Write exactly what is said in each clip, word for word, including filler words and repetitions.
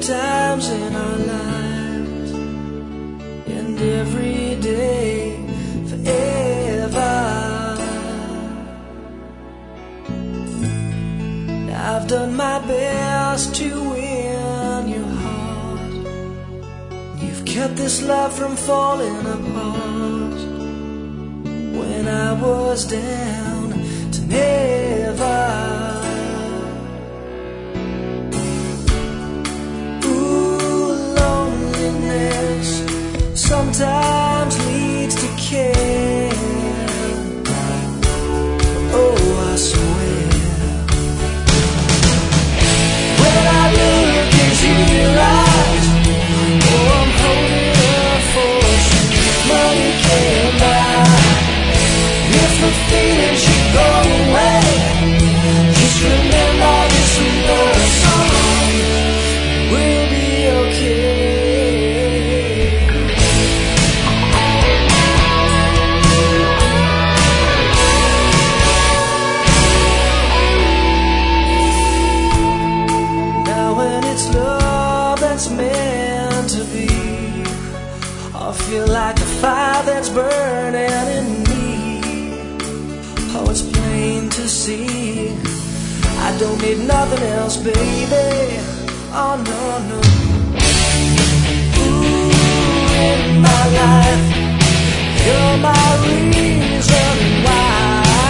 times in our lives, and every day forever. I've done my best to win your heart. You've kept this love from falling apart. When I was down to never. Sometimes leads to care. Oh, I swear, when I look into your eyes, oh, I'm holding a fortune money can't buy. If the feeling should go away, just remember this love song will be okay. Meant to be, I feel like a fire that's burning in me. Oh, it's plain to see I don't need nothing else, baby. Oh no, no. Ooh, in my life, you're my reason why.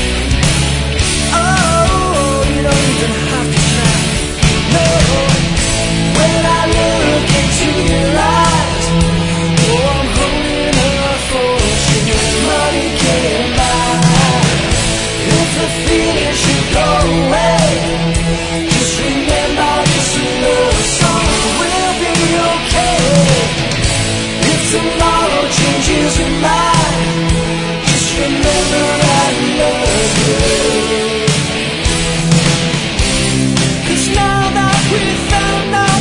Oh, you don't even have to try. No. When I look into your eyes, oh, I'm holding a fortune money can't buy. If the feeling should go away, just remember this love song will be okay. If tomorrow changes your mind, just remember I love you. 'Cause now that we've found out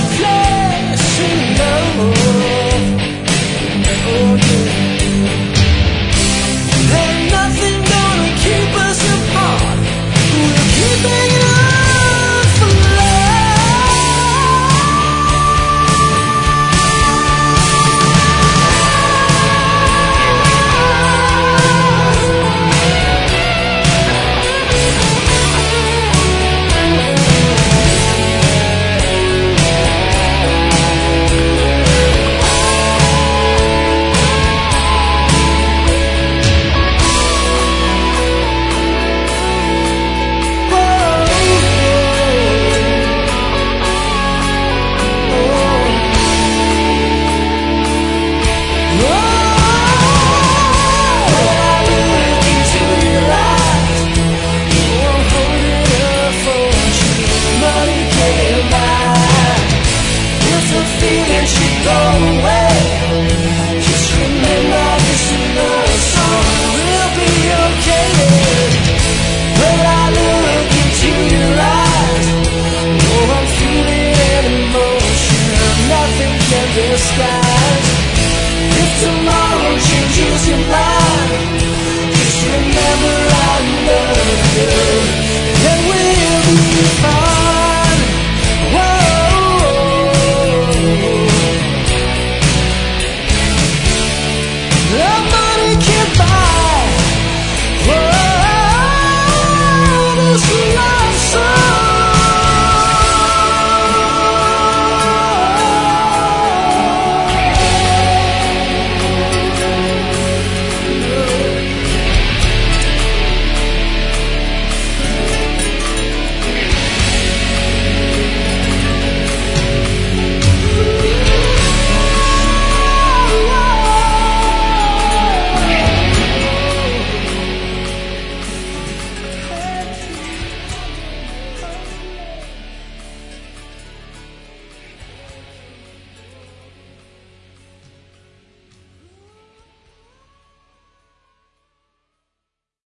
disguise. If tomorrow changes your life,